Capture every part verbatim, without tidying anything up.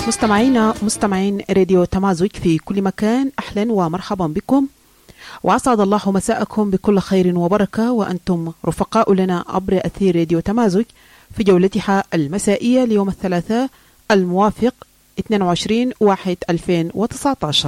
مستمعينا مستمعين راديو تمازج في كل مكان، أهلا ومرحبا بكم، وأسعد الله مساءكم بكل خير وبركة، وأنتم رفقاء لنا عبر أثير راديو تمازج في جولتها المسائية ليوم الثلاثاء الموافق اثنين وعشرين واحد ألفين وتسعة عشر.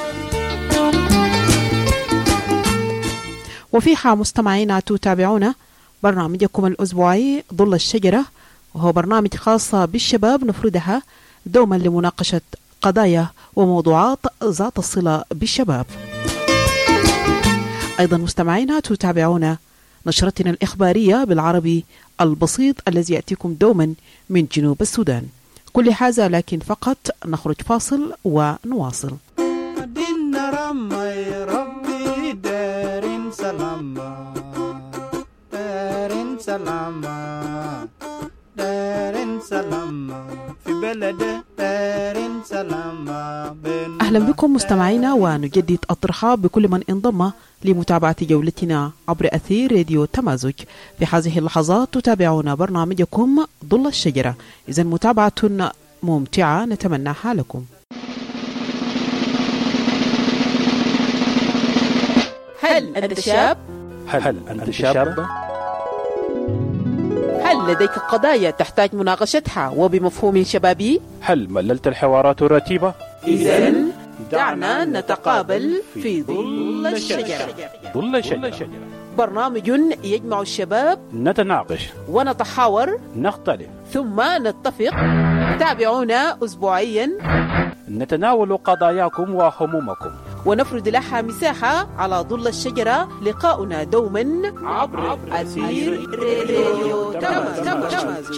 وفيها مستمعينا تتابعون برنامجكم الأسبوعي ظل الشجرة، وهو برنامج خاص بالشباب نفردها دوما لمناقشة قضايا وموضوعات ذات الصلة بالشباب. أيضا مستمعينا تتابعون نشرتنا الإخبارية بالعربي البسيط الذي يأتيكم دوما من جنوب السودان. كل هذا لكن فقط نخرج فاصل ونواصل. أهلا بكم مستمعينا، ونجدد الترحاب بكل من انضم لمتابعة جولتنا عبر أثير راديو تمازج. في هذه اللحظات تتابعون برنامجكم ظل الشجرة، إذا متابعة ممتعة نتمناها لكم. هل أنت شاب؟ هل أنت شاب؟ هل لديك قضايا تحتاج مناقشتها وبمفهوم شبابي؟ هل مللت الحوارات الرتيبة؟ إذن دعنا نتقابل في ظل الشجرة. ظل الشجرة برنامج يجمع الشباب، نتناقش ونتحاور، نختلف ثم نتفق. تابعونا أسبوعيا نتناول قضاياكم وهمومكم ونفرد لها مساحة على ظل الشجرة. لقاؤنا دوما عبر أثير راديو تمازج.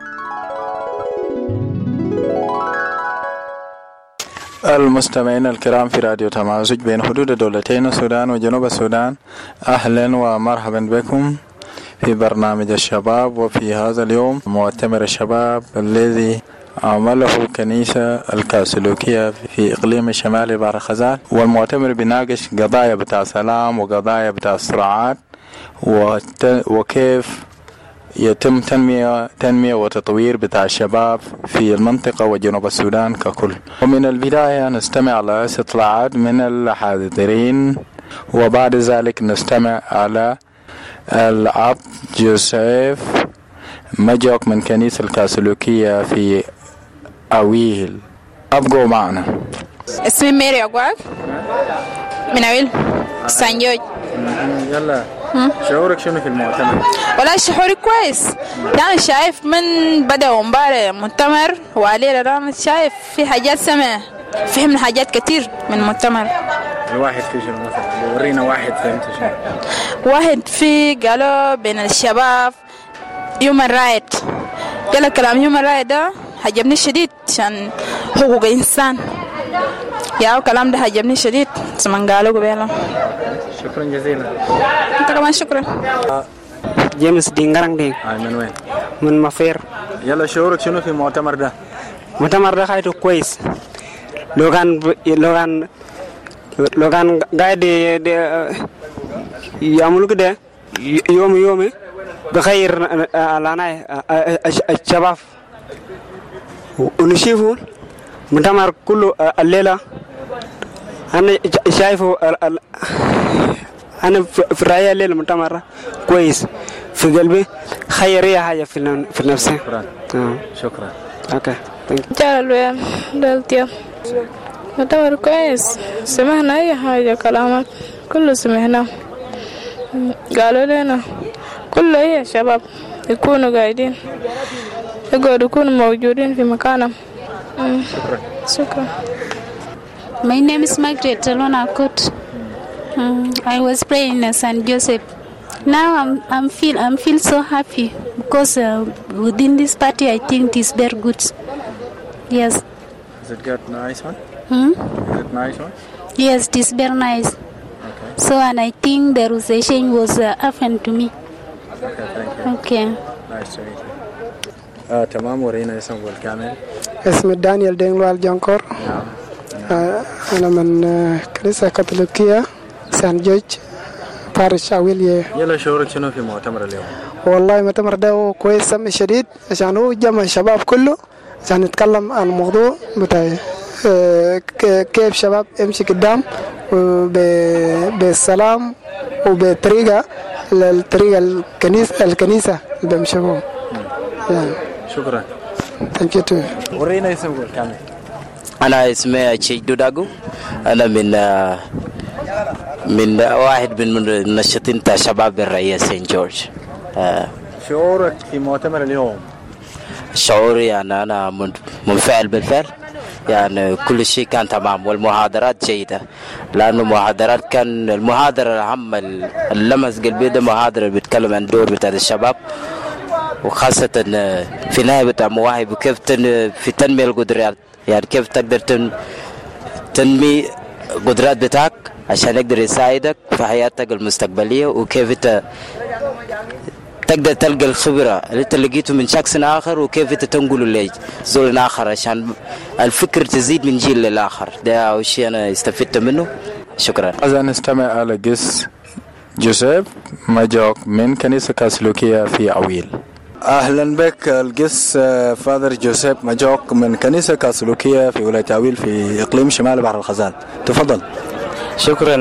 المستمعين الكرام في راديو تمازج بين حدود دولتين السودان وجنوب السودان، أهلا ومرحبا بكم في برنامج الشباب. وفي هذا اليوم مؤتمر الشباب الذي عمله كنيسة الكاثوليكية في إقليم الشمالي بحر خزان، والمؤتمر بيناقش قضايا بتاع سلام وقضايا بتاع صراعات وكيف يتم تنمية تنمية وتطوير بتاع الشباب في المنطقة وجنوب السودان ككل. ومن البداية نستمع على استطلاعات من الحاضرين، وبعد ذلك نستمع على الأب جوزيف مجوك من كنيسة الكاثوليكية في أويل. أبقوا معنا. اسمي ميري أقواك من أويل سان جورج. يلا شعورك شنو في المؤتمر؟ والله شعوري كويس. أنا شايف من بدأ امبارح المؤتمر وعليه أنا شايف في حاجات سمع فهمنا حاجات كتير من المؤتمر. الواحد في شنو مثلا؟ ورينا واحد فهمت شنو؟ واحد في قالوا بين الشباب human right. قال كلام human right ده عجبني شديد عشان حقوق الإنسان. يا كلام ده عجبني شديد سمعنا قالوا قبله. شكرا جزيلا. أنت كمان شكرا. جيمس دينغرانغ دين. آه من وين؟ من مفير. يلا شعورك شنو في المؤتمر ده؟ المؤتمر ده خايته كويس. لو كان لو كان لو كان قاعد يعملوا كده يوم يومي بخير لنا الشباب، ونشوفوا المؤتمر كله الليلة. أنا شايفه أنا في رأيي الليلة المؤتمر كويس في قلبي، خيرية حاجة في في نفسي. شكرا. شكرا. أوكي. جالوا دلتي مؤتمر كويس، سمعنا أي حاجة كلامك كله سمعنا. قالوا لنا كل أي شباب يكونوا قاعدين يقعدوا يكونوا موجودين في مكانهم. شكرا. شكرا. My name is Margaret Alona Kot. Um, I was praying in Saint Joseph. Now I'm I'm feel I'm feel so happy because uh, within this party I think it is very good. Yes. Is it got nice one? Hmm? Is it nice one? Yes, it is very nice. Okay. So and I think the rosation was uh, happened to me. Okay, thank you. Okay. Nice to meet you. آه تمام. ورينا اسمك بالكامل. اسمي دانيال دينغوال جانكور. نعم. آه أنا من آه كنيسة كاثوليكية سان جورج بارش أويل. يلا شعورك شنو في مؤتمر اليوم؟ والله مؤتمر ده كويس سمي شديد عشان هو جمع الشباب كله عشان نتكلم عن الموضوع بتاع كيف شباب يمشي قدام بالسلام وبطريقة الطريقة الكنيسة الكنيسة اللي بيمشوا. شكرا. Thank you too. ورينا اسمك كامل. أنا اسمي شيخ دوداغو. أنا من من واحد من منشطين تاع شباب الرئية سين جورج. شعورك في مؤتمر اليوم؟ شعوري يعني أنا منفعل بالفعل، يعني كل شيء كان تمام والمحاضرات جيدة، لأنه محاضرات كان المحاضرة الأهم اللمس قلبي ده محاضرة بيتكلم عن دور بتاع الشباب، وخاصة في نهاية بتاع مواهب وكيف تن في تنمية القدرات، يعني كيف تقدر تن تنمي قدرات بتاعك عشان يقدر يساعدك في حياتك المستقبلية، وكيف انت تقدر تلقى الخبرة اللي انت لقيته من شخص آخر وكيف انت تنقله لزول آخر عشان الفكر تزيد من جيل للآخر. ده أول شيء أنا استفدت منه. شكرا. إذا نستمع على قس جوزيف ماجوك من كنيسة كاثوليكية في عويل. أهلا بك القس فادر جوزيف ماجوك من كنيسة كاثوليكية في ولاية عويل في إقليم شمال بحر الخزان. تفضل. شكرا.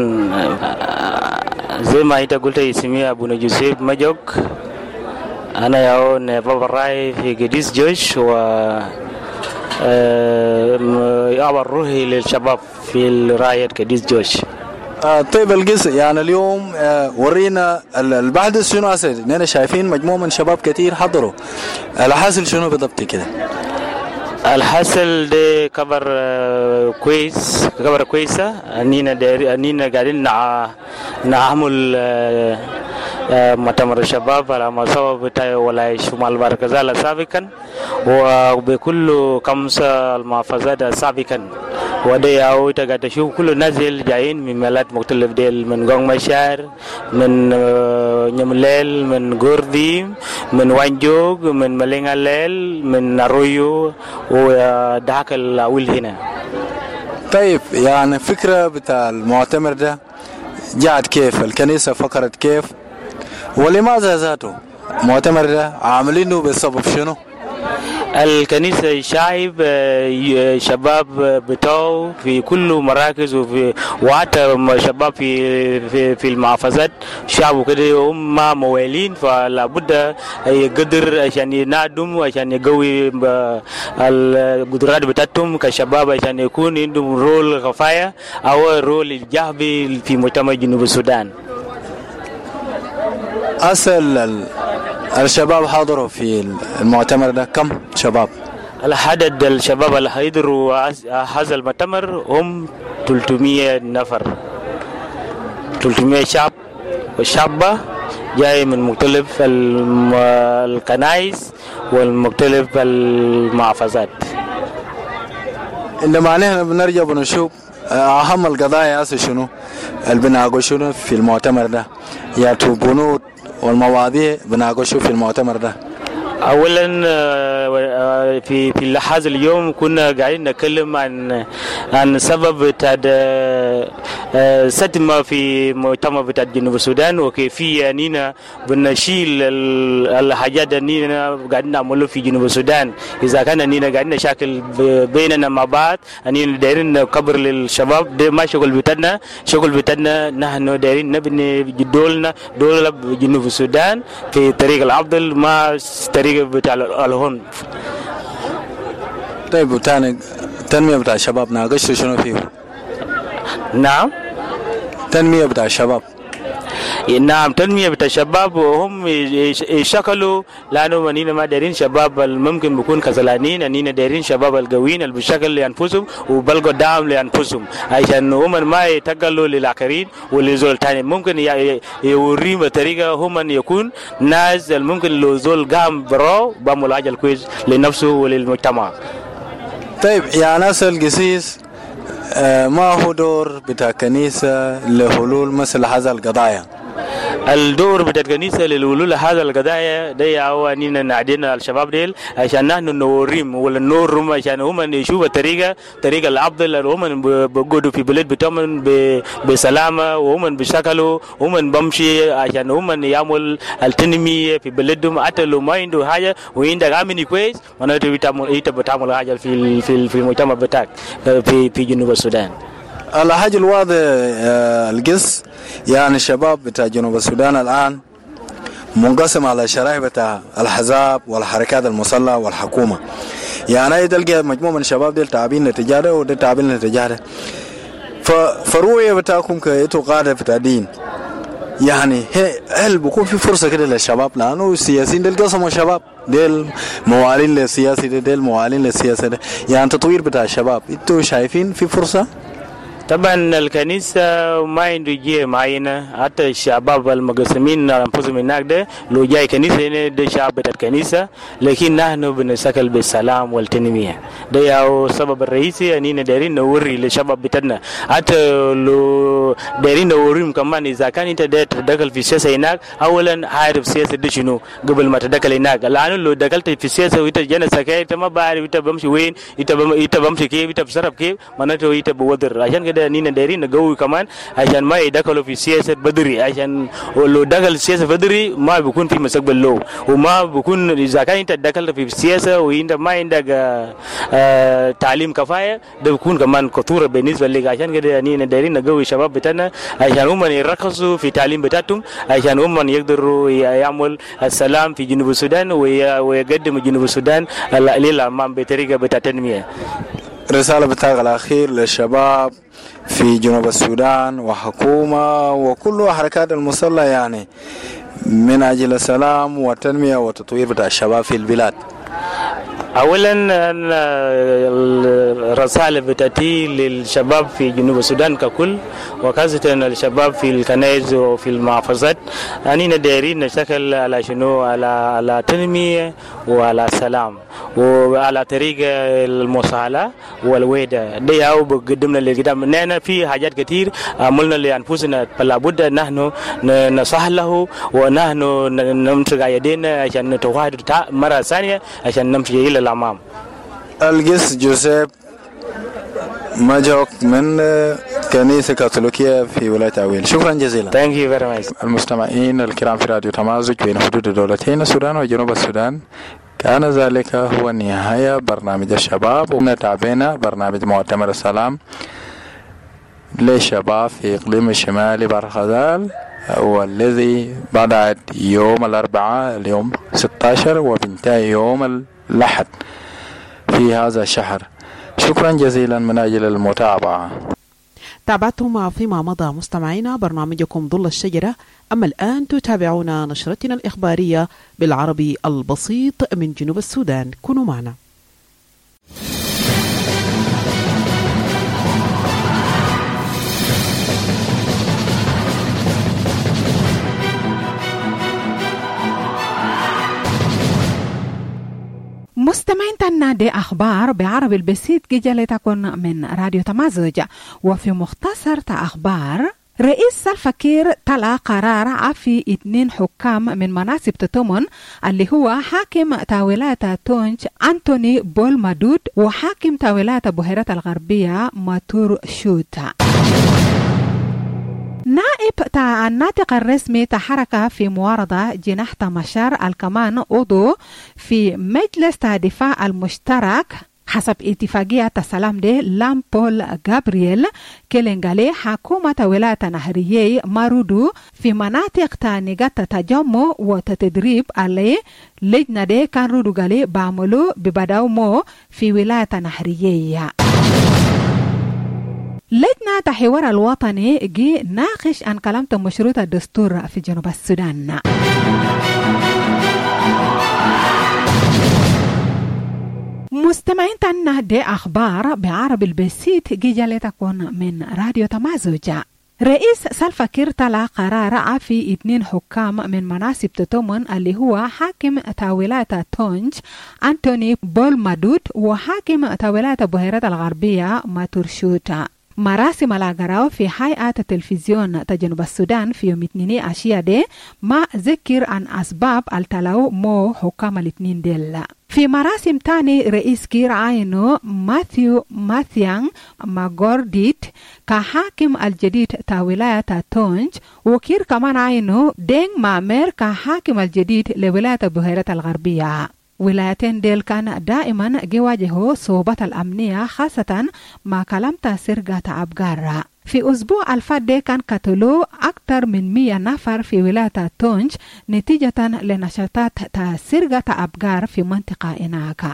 زي ما انت قلت اسمي ابونا جوزيف ماجوك، انا ياون بابا راي في قديس جوش و ابا روحي للشباب في راية قديس جوش. آه طيب القس يعني اليوم آه ورينا البحث شنو أسد؟ إننا شايفين مجموعة من شباب كتير حضروا، الحاصل شنو بالضبط كده؟ الحاصل ده كبر كويس، كبر كويسة. أنينا داير أنينا قاعدين نع نعمل مؤتمر الشباب على مستوى بتاع ولاية شمال بركزالة سابقا، وبكل خمسة المحافظات سابقا، وده ياو تقعد تشوف كل نازل جايين من ملات مختلف ديل، من قوم مشار، من نمليل، من غوردي، من وانجوج، من ملينغاليل، من أرويو ودهك الأول هنا. طيب يعني فكرة بتاع المؤتمر ده جاءت كيف؟ الكنيسة فكرت كيف؟ ولماذا ذاته؟ المؤتمر ده عاملينه بسبب شنو؟ الكنيسة شايب شباب بتوع في كل مراكز وفي وحتى شباب في في في المحافظات شعب كده هم موالين، فلا بد يقدر عشان ينادم عشان يقوي القدرات بتاعتهم كشباب عشان يكون عندهم رول كفاية أو رول إيجابي في مجتمع جنوب السودان. أصل الشباب حضروا في المؤتمر ده كم شباب؟ العدد الشباب اللي حيضروا هذا المؤتمر هم ثلاثمية نفر، ثلاثمية شاب وشابة جاي من مختلف الكنائس والمختلف المحافظات. عندما نحن بنرجع بنشوف أهم القضايا هسه شنو اللي بناقشوا شنو في المؤتمر ده، يا بنود والمواضيع بناقشوا في المؤتمر ده. اولا في في هذا اليوم كنا قاعدين نتكلم عن عن سبب تاع ستما في مؤتمر بتاع جنوب السودان، وكيفية اننا بنشيل الحاجات اننا قاعدين نعمله في جنوب السودان. اذا كان اننا قاعدين نشاكل بيننا مع بعض، اننا دايرين نكبر للشباب ده ما شغل بتاعنا، شغل بتاعنا نحن دايرين نبني دولنا دولة جنوب السودان في طريق الافضل ما طريق بتاع الهون. طيب وتاني التنمية بتاع الشباب ناقشوا شنو فيه؟ نعم تنمية بتاع الشباب. نعم تنمية بتاع الشباب وهم يشكلوا، لأنه منينا ما دارين شباب ممكن بيكون كسلانين، أنينا دارين شباب القويين اللي بيشكل لأنفسهم وبلغوا دعم لأنفسهم عشان هم ما يتقلوا للآخرين ولزول تاني. ممكن يوريهم بطريقة هم يكون ناس ممكن لو زول قام برو بعمل حاجة كويس لنفسه وللمجتمع. طيب يا ناس القسيس، ما هو دور بتاع كنيسة لحلول مثل هذا القضايا؟ الدور بتاع الكنيسة للولول هذا القضايا ده هو أننا نعدينا الشباب ديل عشان نحن نوريهم ولا نورهم عشان هم يشوفوا الطريقة طريقة الأفضل هم بيقعدوا في بلاد بتوعهم بسلامة وهم بيشتغلوا هم بمشي عشان هم يعمل التنمية في بلدهم حتى لو ما عنده حاجة وعندك عامل كويس معناته بتعمل إيه بتعمل حاجة في في في المجتمع بتاعك في في جنوب السودان. الحاجة الواضح القص يعني الشباب بتاع جنوب السودان الآن منقسم على شرائح بتاع الحزاب والحركات المسلحة والحكومة. يعني أي تلقى مجموعة من الشباب ديل تعبين للتجارة وده تعبين للتجارة. فالرؤية بتاعكم كأنتوا قادة بتاع دين يعني هل بكون في فرصة كده للشباب لأنه السياسيين ديل قسموا الشباب ديل موالين للسياسي ديل موالين للسياسة ديل. يعني تطوير بتاع الشباب انتوا شايفين في فرصة؟ طبعا الكنيسة ما عنده جهة معينة حتى الشباب المقسمين أنفسهم هناك ده لو جاي كنيسة هنا ده شعب بتاع الكنيسة لكن نحن بنسكل بالسلام والتنمية ده هو السبب الرئيسي أننا دايرين نوري للشباب بتاعنا حتى لو دايرين نوريهم كمان إذا كان أنت داير تدخل في السياسة هناك أولا عارف السياسة ده شنو قبل ما تدخل هناك لأنه لو دخلت في السياسة وأنت جانا سكاي أنت ما بعرف أنت بمشي وين أنت أنت بمشي كيف أنت بتصرف كيف معناته أنت بودر عشان كده نينا دايرين نقوي كمان عشان ما يدخلوا في السياسة بدري عشان لو دخل السياسة بدري ما بيكون في مستقبل له وما بيكون إذا كان أنت دخلت في السياسة وأنت ما عندك آه آه تعليم كفاية ده بيكون كمان خطورة بالنسبة لك عشان كده نينا دايرين نقوي الشباب بتاعنا عشان هم يركزوا في التعليم بتاعتهم عشان هم يقدروا يعمل السلام في جنوب السودان ويقدموا جنوب السودان للأمام بطريقة بتاع تنمية. رسالة بتاعك الأخير للشباب في جنوب السودان وحكومة وكل حركات المسلحة يعني من أجل السلام والتنمية والتطوير بتاع الشباب في البلاد. اولا الرسالة بتاتي للشباب في جنوب السودان ككل وخاصة الشباب في الكنائس وفي المحافظات اننا دايرين نشتغل على شنو على على تنمية وعلى سلام وعلى طريقة المصالحة والوحدة دي او بقدمنا للقدام. نحن في حاجات كثير عملنا لانفسنا فلا بد نحن نصح له ونحن نمسك يدينا عشان نتوحد مرة ثانية عشان نمشي الى الامام. القس جوزيف مجوك من كنيسة كاثوليكية في ولاية عويل. شكرا جزيلا. Thank you very much. المستمعين الكرام في راديو تمازج بين حدود دولتين السودان وجنوب السودان كان ذلك هو نهاية برنامج الشباب ونتابعنا برنامج مؤتمر السلام للشباب في إقليم الشمالي برغزال والذي بدأت يوم الأربعاء اليوم ستة عشر وبنتهي يوم الأحد في هذا الشهر. شكرا جزيلا من أجل المتابعة. تابعتم فيما مضى مستمعينا برنامجكم ظل الشجرة. أما الآن تتابعون نشرتنا الإخبارية بالعربي البسيط من جنوب السودان. كونوا معنا. مستمعين تنا دي أخبار بعربي البسيط جيجالي تكون من راديو تمازج. وفي مختصر أخبار رئيس سلفا كير طلع قرار عفي اثنين حكام من مناصب تتمن اللي هو حاكم تاويلات تونج أنتوني بول مادود وحاكم تاويلات بحيرة الغربية ماتور شوتا. نائب تاع الناطق الرسمي تحرك في معارضة جناح تمشار الكمان عضو في مجلس الدفاع المشترك حسب اتفاقية السلام دي لام بول غابرييل كيلينغالي حكومة ولاية نهرية مارودو في مناطق تانيغات تجمع وتدريب عليه لجنة دي كان رودو غالي بعملو ببداو مو في ولاية نهرية. لجنة الحوار الوطني جي ناقش عن كلام مشروط الدستور في جنوب السودان. مستمعين تنا دي أخبار بعربي البسيط جي جالي تكون من راديو تمازج. رئيس سلفا كير طلع قرار عفي اثنين حكام من مناصب تتمن اللي هو حاكم تاويلات تونج أنتوني بول مادود وحاكم تاويلات بحيرة الغربية ماتور شوتا. مراسم الأغراو في هيئة التلفزيون تجنوب السودان في يوم اثنين أشياء دي ما ذكر عن أسباب التلاو مو حكام الاثنين ديل. في مراسم تاني رئيس كير عينو ماثيو ماثيان ماغورديت كحاكم الجديد تا ولاية تونج، وكير كمان عينو دين مامير كحاكم الجديد لولاية بحيرة الغربية. ولايتين ديل كان دائما جواجهوا صعوبة الأمنية خاصة ما كلمت سرقة أبقار. في أسبوع الفات كان قتلوا أكثر من مية نفر في ولاية تونج نتيجة لنشاطات سرقة أبقار في منطقة إناكا.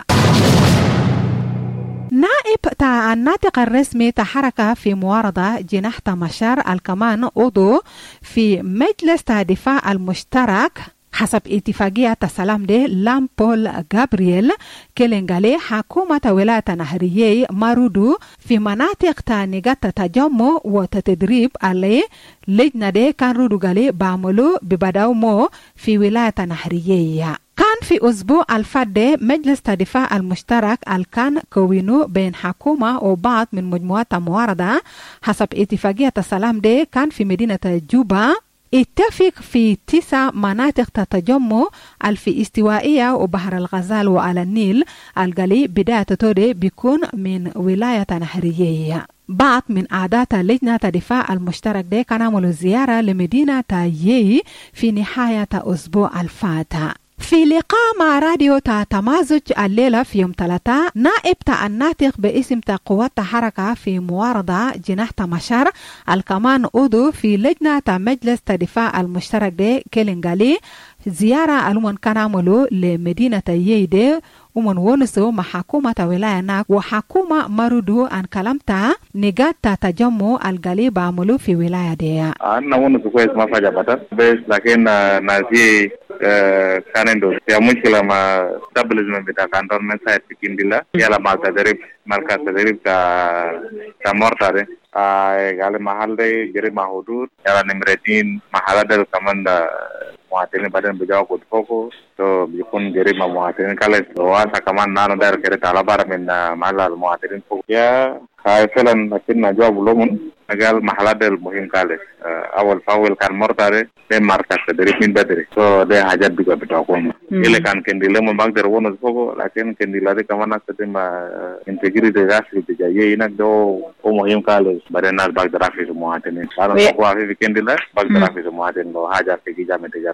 نائب تا الناطق الرسمي تحرك في معارضة جناح مشار الكمان عضو في مجلس الدفاع المشترك حسب اتفاقية السلام دي لام بول غابرييل كيلينغالي حكومة ولاية نهرية مارودو في مناطق تانيغات تجمع وتدريب عليه لجنة دي كان رودو غالي بعملو ببداو مو في ولاية نهرية. كان في أسبوع الفات مجلس الدفاع المشترك الكان كوينو بين حكومة وبعض من مجموعات معارضة حسب اتفاقية السلام دي كان في مدينة جوبا اتفق في تسع مناطق تتجمع الفي استوائية وبحر الغزال وعلى النيل الغالي بداية تودي بيكون من ولاية نهرية. بعض من أعضاء لجنة الدفاع المشترك دي كان عملوا زيارة لمدينة يي في نهاية أسبوع الفاتح. في لقاء مع راديو تمازج الليلة في يوم ثلاثة نائب الناطق باسم قوات حركة في معارضة جناح مشار الكمان عضو في لجنة مجلس الدفاع المشترك دي كيلينغالي زيارة الومن كان عملوا لمدينة ييدي ومن ونسو مع حكومة ولاية ناك وحكومة مارودو عن كلامتا نقاط تجمع الغالي بعملوا في ولاية دي. أنا ونسو كويس ما فجأة بطر بس لكن نازي كانندو يا مشكلة ما stabilism بتاع كانتونمنت سايت في كنديلا يلا مع تدريب مركز تدريب تا تمورتاري قال محل دي جري مع حدود يلا نمرتين محل دل كمان دا muhatirin badan bejauh kut fokus so bikun geri ma muhatirin kala luasa kaman nano dar kere talabar min malal muhatirin fokus ya kai felan lakin na jawab lumun agal mahaladel muhim kale awal fawil kan mortare de markas dari min badri so de hajat juga betakum ile kan kendile mo bagder wono fogo lakin kendila de kamana setima integrity rafi de jaye inak do o muhim kale badanal bagder rafi muhatirin kalau ko afi kendila bagder rafi muhatirin do hajat ke jame de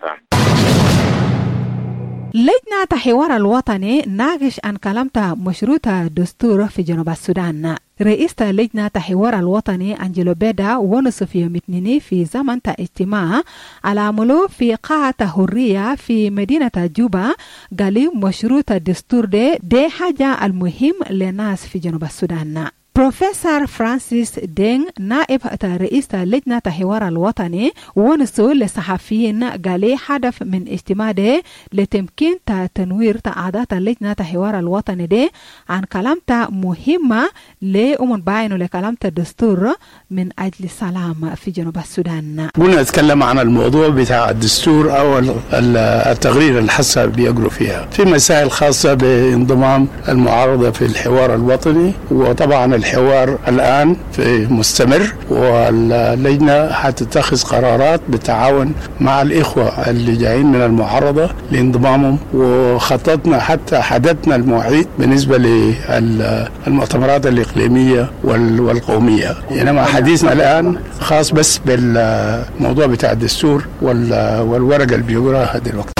لجنة الحوار الوطني ناقش عن كلمة مشروط دستور في جنوب السودان. رئيس لجنة الحوار الوطني أنجلو بيدا ونصف يوم اثنين في زمن اجتماع على عمله في قاعة حرية في مدينة جوبا قال مشروط الدستور دي, دي حاجة المهم للناس في جنوب السودان. بروفيسور فرانسيس دين نائب رئيس لجنة الحوار الوطني ونسو للصحفيين قال هدف من اجتماع ده لتمكين تنوير أعضاء لجنة الحوار الوطني ده عن كلامة مهمة لأمن باينو لكلامة الدستور من أجل السلام في جنوب السودان. قلنا نتكلم عن الموضوع بتاع الدستور أو التغرير اللي حسب بيقروا فيها في مسائل خاصة بانضمام المعارضة في الحوار الوطني وطبعا الحوار الآن في مستمر واللجنة حتتخذ قرارات بالتعاون مع الإخوة اللي جايين من المعارضة لانضمامهم وخططنا حتى حددنا المواعيد بالنسبة للمؤتمرات الإقليمية والقومية إنما حديثنا الآن خاص بس بالموضوع بتاع الدستور والورقة اللي بيقراها دلوقتي.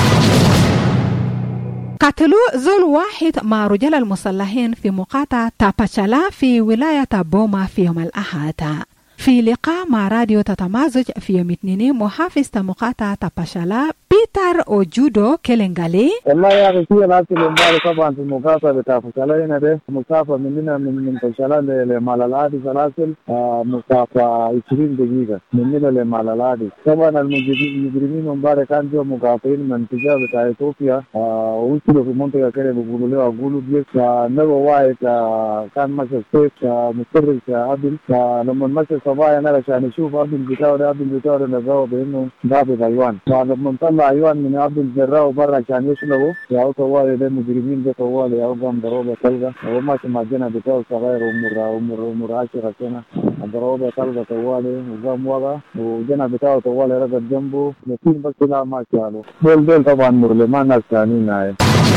قتلوا زول واحد مع رجال المسلحين في مقاطعة تاباشالا في ولاية بوما في يوم الأحد. في لقاء مع راديو تتمازج في يوم اثنين محافظ مقاطعة تاباشالا بيتر أوجودو كيلينغالي والله يا أخي في ناس اللي طبعا في المقاطعة تاباشالا هنا ده مسافة مننا من من تاباشالا لمالالادي سلاسل مسافة عشرين دقيقة مننا لمالالادي. طبعا المجرمين مبارك كان جو مقاطعين من تجاه بتاع إثيوبيا وصلوا في منطقة كده بيقولوا له أقولوا بيس نبغى واحد كان ماشي سويت مستقبل كابل لما ماشي الصبايا أنا عشان يشوف عبد البتاع ده عبد البتاع ده نزاوه بإنه ضابط أيوان. بعد ما نطلع أيوان من عبد الجراء برا عشان يشلبوا يا طوالي ده مجرمين ده طوالي يا قام ضربة طلقة هو ماشي مع الجنة بتاعه صغير ومر ومر ومر عشرة سنة ضربة طلقة طوالي وقام وضع وجنة بتاعه طوالي رقد جنبه نسيم بس لا ما شالوا. دول دول طبعا مرلمان ناس ثانيين هاي.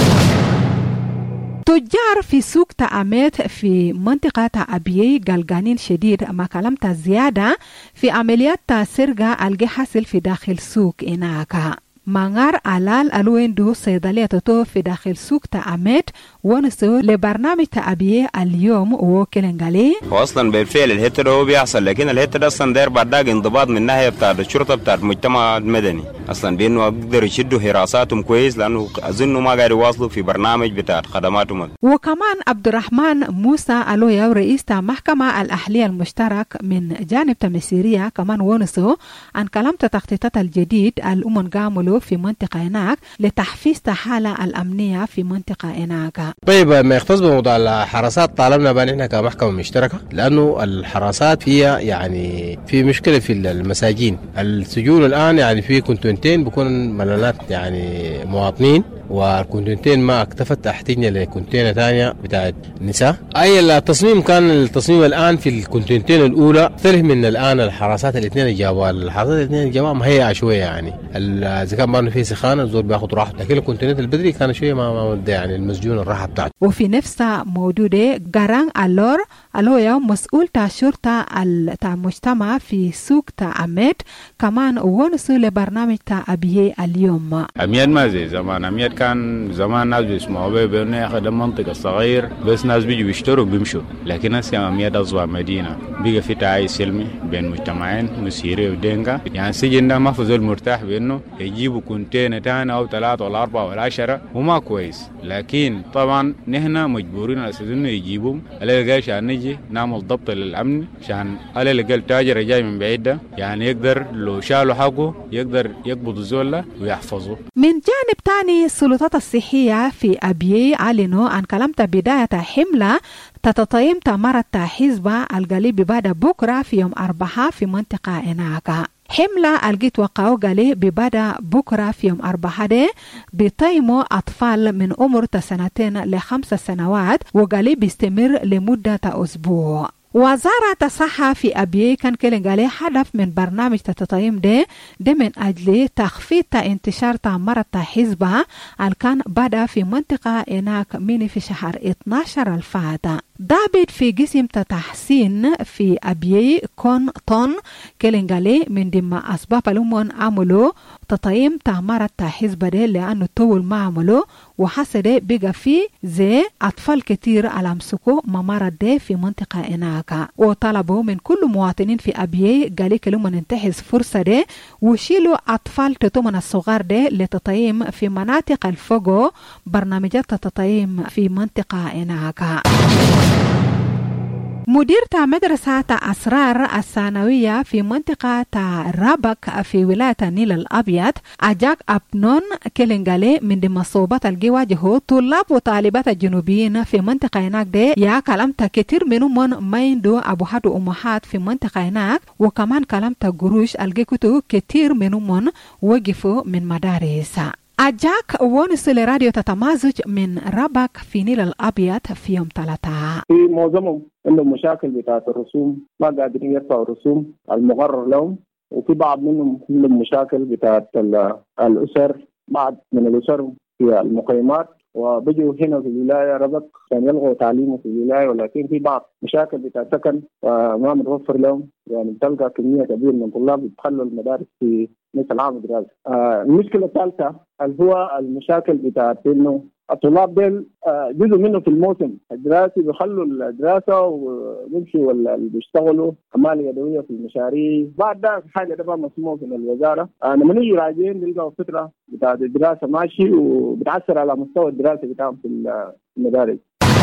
تجار في سوق تأميت في منطقة أبيي قلقانين شديد ما كلمت زيادة في عمليات سرقة الجي حاصل في داخل سوق إناك. مانغار علال الويندو صيدلية تو في داخل سوق تأميت ونسو لبرنامج تأبيه اليوم وكلنغالي. واصلا بالفعل الهتر هو بيحصل لكن الهتر اصلا داير بعد انضباط من ناحية بتاع الشرطة بتاع المجتمع المدني اصلا بانه يقدروا يشدوا حراساتهم كويس لانه اظنوا ما قاعد يواصلوا في برنامج بتاع خدماتهم. وكمان عبد الرحمن موسى الويا رئيس محكمة الأهلية المشترك من جانب تمسيرية كمان ونسو عن كلام تخطيطات الجديد الأمم قاموا في منطقة هناك لتحفيز الحالة الأمنية في منطقة هناك. طيب ما يختص بموضوع الحراسات طالبنا بان احنا كمحكمة مشتركة لأنه الحراسات هي يعني في مشكلة في المساجين. السجون الآن يعني في كونتينتين بيكون ملانات يعني مواطنين والكونتينتين ما اكتفت احتاجنا لكونتينة ثانية بتاعت النساء. اي التصميم كان التصميم الان في الكونتينتين الاولى تلف من الان الحراسات الاثنين اللي جابوها. الحراسات الاثنين اللي جابوها ما هي شويه يعني اذا كان ما في سخانه الزول بياخذ راحته لكن الكونتينت البدري كان شويه ما ما ودي يعني المسجون الراحه بتاعته. وفي نفسها موجوده جاران الور الويا مسؤول تاع الشرطه تاع المجتمع في سوق تاع أميت كمان ونسوا لبرنامج تاع أبيه اليوم. أميت ما زي زمان. أميت كان زمان ناس بيسمعوا بيه بأنه يا أخي ده منطقة صغير بس ناس بيجوا بيشتروا بيمشوا لكن هسه أميت أصبح مدينة بيجي في تعايش سلمي بين مجتمعين مسيري ودينكا. يعني سجن ده ما في زول مرتاح بأنه يجيبوا كونتينر تاني أو ثلاثة ولا أربعة ولا عشرة وما كويس لكن طبعا نحن مجبورين على أساس إنه يجيبهم على الأقل عشان نجي نعمل ضبط للأمن عشان على الأقل تاجر جاي من بعيد ده يعني يقدر لو شالوا حقه يقدر يقبض الزول ويحفظه. من جانب تاني السلطات الصحية في أبيي أعلنوا عن كلمة بداية حملة تتطيم تمرة حزبة القليب بعد بكرة في يوم أربعة في منطقة إناكا. حملة الجيت وقعوا قالي ببدا بكرة في يوم أربعة دي بيطيموا أطفال من عمر سنتين لخمس سنوات وقالي بيستمر لمدة أسبوع. وزارة الصحة في أبيي كان كلنغالي هدف من برنامج تتطيم ده ده من أجل تخفيض انتشار مرض حزبة الكان بدأ في منطقة هناك من في شهر اثناشر الفاتة. ضابط في قسم تحسين في أبيي كون طن كلنغالي من ضمن أسباب الأمون عملوا تطيم مرض حزبة ده لأنه طول ما عملوا وحسد بقى فيه زي أطفال كتير على مسكو مرض ده في منطقة هناك. وطلبوا من كل مواطنين في أبيي قالي كلمة ننتهز فرصة ده وشيلوا أطفال تتمن الصغار ده لتطيم في مناطق الفوقو برنامجات تطيم في منطقة هناك. مدير تا مدرسة تا أسرار الثانوية في منطقة تا رابك في ولاية النيل الأبيض أجاك أبنون كلنغالي من دي مصوبات الجواجه طلاب وطالبات الجنوبيين في منطقة هناك دي يا كلامتا كتير منهم من مايندو أبوهات وأمهات في منطقة هناك وكمان كلامتا قروش الجيكتو كتير منهم من وقفوا من مدارس. أجاك ونسل راديو تتمازج من ربك في نيل الأبيض في يوم ثلاثة. في معظمهم عندهم مشاكل بتاعت الرسوم ما قادرين يدفعوا الرسوم المقرر لهم وفي بعض منهم عندهم مشاكل بتاعت الأسر بعض من الأسر في المقيمات وبيجوا هنا في الولاية ربك عشان يلغوا تعليمه في الولاية ولكن في بعض مشاكل بتاع سكن وما متوفر لهم يعني بتلقى كمية كبيرة من الطلاب يدخلوا المدارس في نصف العام الدراسي. آه المشكلة الثالثة اللي هو المشاكل بتاعت إنه الطلاب ديل آه جزء منه في الموسم الدراسي بيخلوا الدراسة ويمشوا ولا بيشتغلوا أعمال يدوية في المشاريع بعد ده حاجة ده مسموح من الوزارة. آه لما نيجي راجعين نلقى فترة بتاعت الدراسة ماشي وبتعثر على مستوى الدراسي بتاعهم في المدارس.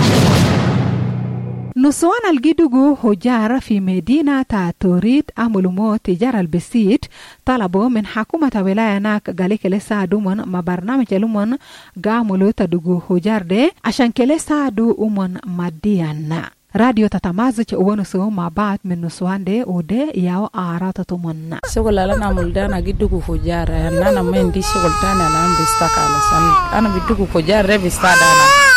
نسوان الجدوغو هجار في مدينة توريد أملمو تجار البسيط طلبوا من حكومة ولاية ناك قالك لسا دومن ما برنامج لمن قاملو تدوغو هجار دي عشان كلسا دو أمن ماديان. راديو تتمازج ونسو مع بعض من نسوان دي ودي ياو أعراضة من شغل لنا ملدانا جدوكو فجار أنا ما عندي شغل تاني أنا عم بستاك على أنا بدوكو فجار بستاك أنا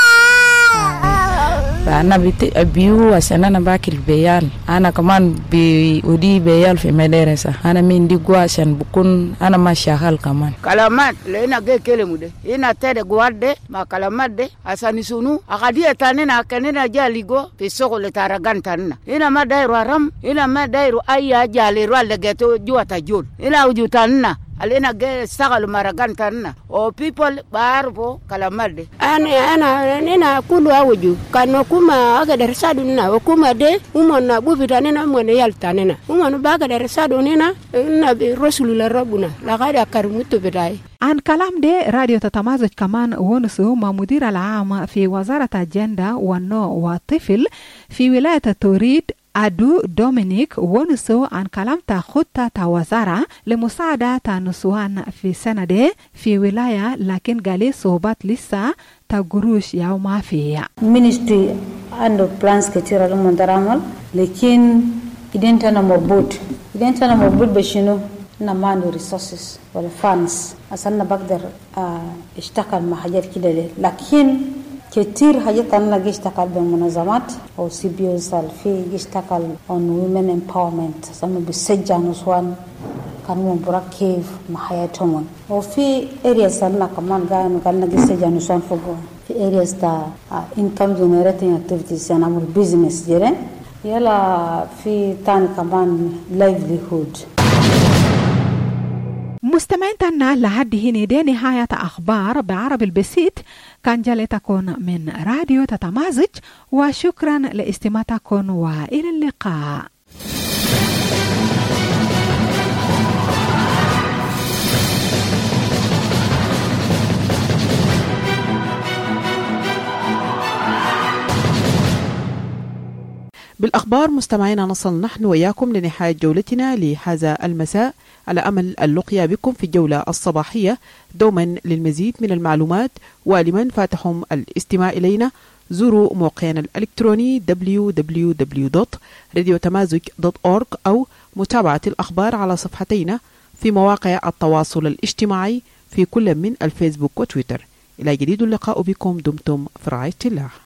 أنا بت أبيو عشان أنا باكل بيال أنا كمان بودي بيال في مدرسة أنا من دي جوا عشان بكون أنا ما شغال كمان كلامات لأن جاي كلمة ده هنا ترى جوار ده ما كلامات ده عشان يسونو أكادية تانينا كننا جاليجو في الشغل تارجان تانينا هنا ما دايرو أرم هنا ما دايرو أي جالي روال لقيتو جوا تجول هنا وجو تانينا alina ge sagal maragan tanna o people barbo kalamade ana ana nina kulu awju kanu kuma aga darsadu nina o kuma de umona bubita nina mone yaltanina umona baga darsadu nina nabi rasulullah rabbuna la gada karmutu bidai. عن كلام دي راديو تتمازج كمان ونسو مع مدير العام في وزارة الجندة والنوع والطفل في ولاية توريد أدو دومينيك ونسو عن كلام تا خطة تا وزارة لمساعدة تا نسوان في سنة دي في ولاية لكن قالي صوبات لسه تا قروش ياو ما فيها. Ministry عنده plans كتيرة لمن درامل لكن إذن تانا مربوط إذن تانا مربوط بشنو أنا ما عنده resources ولا funds أصلا بقدر اشتغل مع حاجات كده ليه لكن كتير حاجات أنا جيشتغل بمنظمات أو سي بي او في جيشتغل on women empowerment أصلا بسجع نسوان كانوا مبارك كيف مع حياتهم وفي areas أنا كمان قاعد قاعد جيشتغل نسوان فوق في areas تا income generating activities أنا عمل business جرين يلا في تاني كمان livelihood. مستمعين تنا لحد هنا دي نهاية أخبار بعربي البسيط كان جالتكم من راديو تتمازج وشكرا لاستماعتكم وإلى اللقاء. بالأخبار مستمعينا نصل نحن وإياكم لنهاية جولتنا لهذا المساء على أمل اللقيا بكم في الجولة الصباحية. دوما للمزيد من المعلومات ولمن فاتهم الاستماع إلينا زوروا موقعنا الإلكتروني دبليو دبليو دبليو دوت راديو تمازج دوت أورج أو متابعة الأخبار على صفحتينا في مواقع التواصل الاجتماعي في كل من الفيسبوك وتويتر. إلى جديد اللقاء بكم، دمتم في رعاية الله.